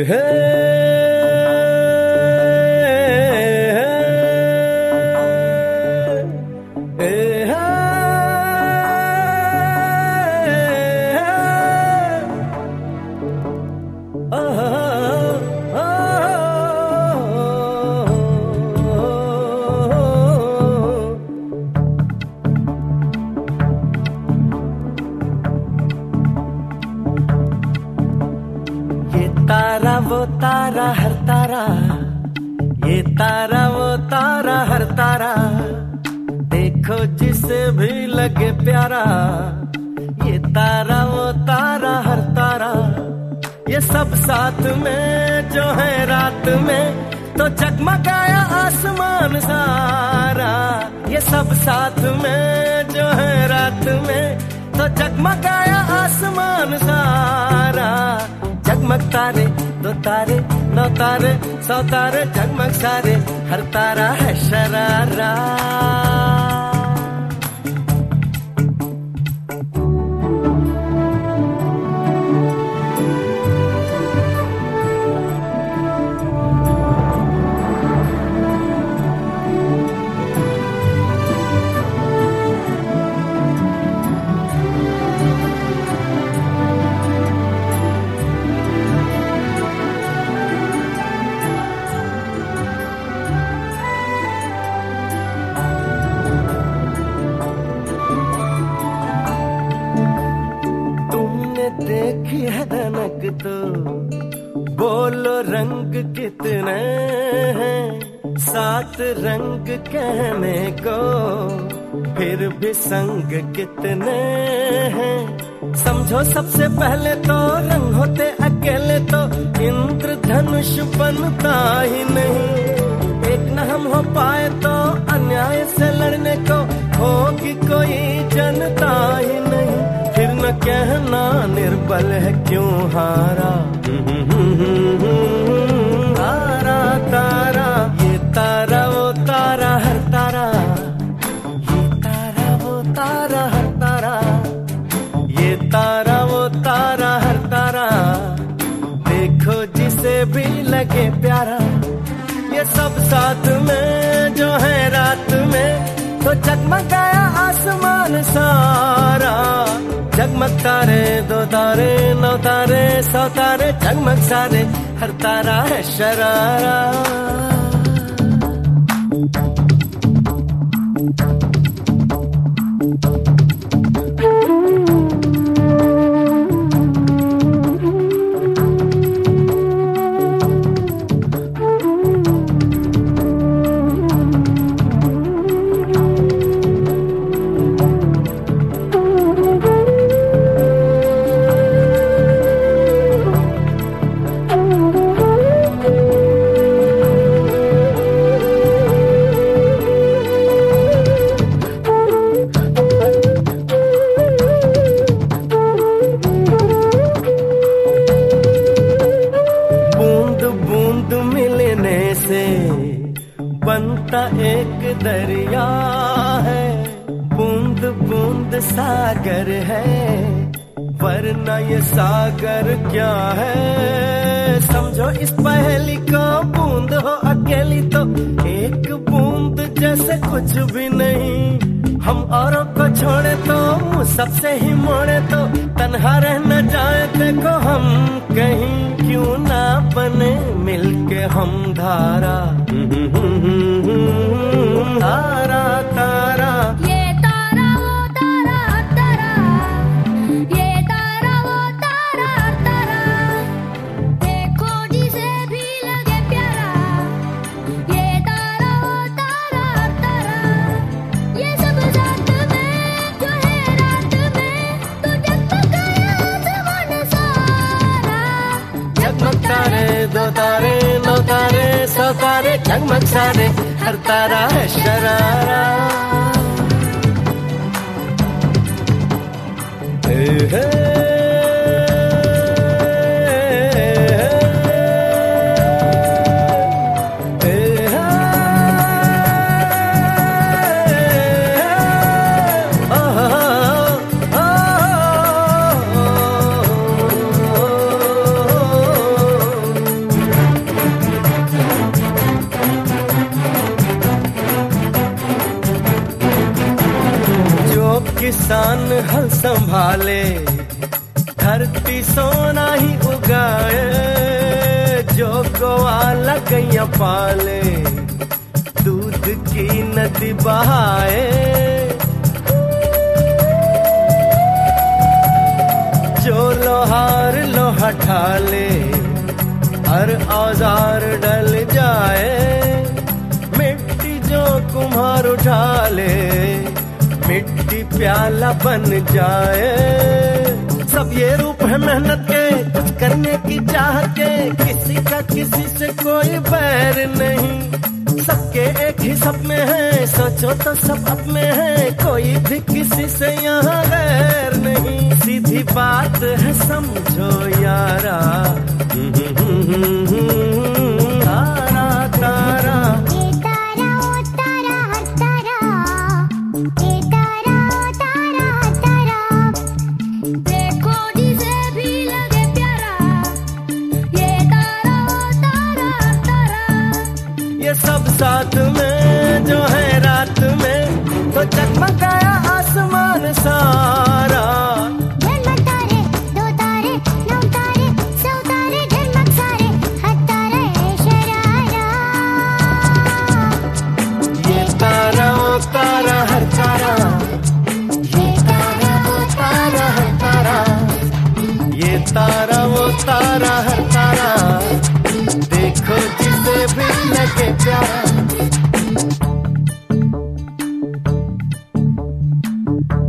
हे तारा वो तारा हर तारा, ये तारा वो तारा हर तारा, देखो जिसे भी लगे प्यारा। ये तारा वो तारा हर तारा, ये सब साथ में जो है रात में तो जगमगाया आसमान सारा। ये सब साथ में जो है रात में तो जगमगाया आसमान सारा। जगमग तारे दो तारे नौ तारे सौ तारे, जगमग सारे हर तारा है शरारा। देखी है धनक तो बोलो रंग कितने हैं, सात रंग कहने को फिर भी संग कितने हैं। समझो सबसे पहले तो रंग होते अकेले तो इंद्रधनुष बनता ही नहीं। एक न हम हो पाए तो अन्याय से लड़ने को होगी कोई जनता ही नहीं। फिर न कहना निर्बल है क्यों हारा। तारा तारा ये तारा वो तारा हर तारा, ये तारा वो तारा हर तारा, ये तारा वो तारा हर तारा, देखो जिसे भी लगे प्यारा। ये सब साथ में जो है रात में तो जगमगाया आसमान सारा। जगमग तारे दो तारे नौ तारे सौ तारे, जगमग सारे हर तारा है शरारा। बनता एक दरिया है, बूंद बूंद सागर है, वरना ये सागर क्या है। समझो इस पहेली को बूंद हो अकेली तो एक बूंद जैसे कुछ भी नहीं। हम औरों को छोड़े तो मुँह सबसे ही मोड़े तो तन्हा रह न जाए देखो हम कहीं। क्यों ना बने मिलके हम धारा। तारा तारा ये तारा वो तारा तारा, ये तारा वो तारा तारा, देखो जिसे भी लगे प्यारा। ये तारा वो तारा तारा, ये सब साथ में जो है रात में तो जगमगाया आसमान सारा। जगमग तारे दो तारे नौ तारे सौ तारे, जगमग सारे हर तारा है शरारा। हे किसान हल संभाले, धरती सोना ही उगाए, जो ग्वाला गैया पाले, दूध की नदी बहाए, जो लोहार लोहा ढाले, हर औजार डल जाए, मिट्टी जो कुम्हार उठा ले, मिट्टी प्याला बन जाए। सब ये रूप है मेहनत के, कुछ करने की चाहत के, किसी का किसी से कोई बैर नहीं, सबके एक ही सपने हैं, सोचो तो सब अपने हैं, कोई भी किसी से यहाँ गैर नहीं। सीधी बात है समझो यारा, तारा तारा ये तारा ओ तारा हर तारा, ये तारा ओ तारा हर तारा, देखो जिसे भी लगे प्यारा, ये तारा ओ तारा हर तारा। ये सब साथ में जो है रात में, तो जगमगाया आसमान सारा। झलमक तारे, दो तारे, नौ तारे, सौ तारे, झलमक सारे, हर तारा है शरारा। ये तारा ओ तारा हर तारा, ये तारा ओ तारा हर तारा, ये तारा ओ तारा हर तारा, देखो जिसे भी लगे प्यारा।